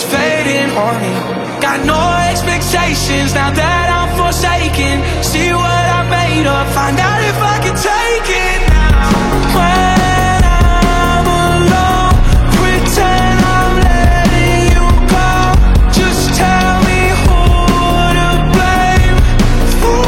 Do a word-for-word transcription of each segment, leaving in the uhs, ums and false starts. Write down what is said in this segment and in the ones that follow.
fading on me. Got no expectations now that I'm forsaken. See what I made of, find out if I can take it now. When I'm alone, pretend I'm letting you go. Just tell me who to blame for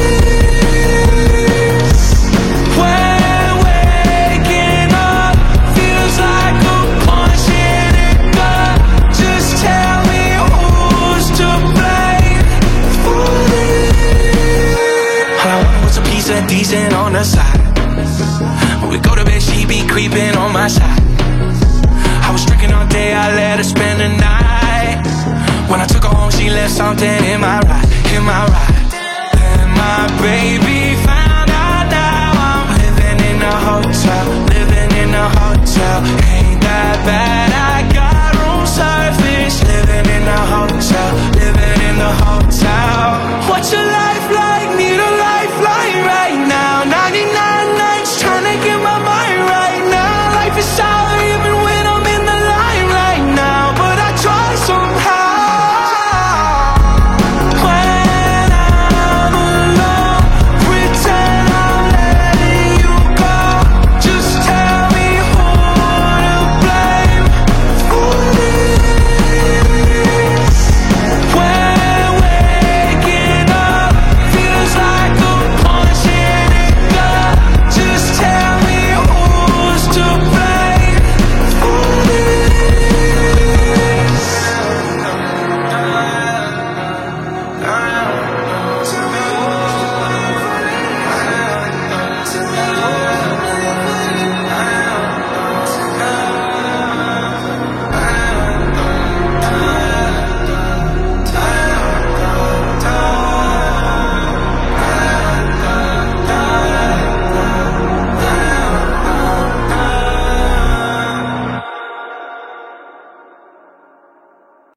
this. When waking up feels like a punch in the gut. Just tell me who's to blame for this. All I wanted was a piece of decent on the side. When we go to bed, she be creeping on my side. I was drinking all day, I let her spend the night. When I took her home, she left something in my ride, in my ride.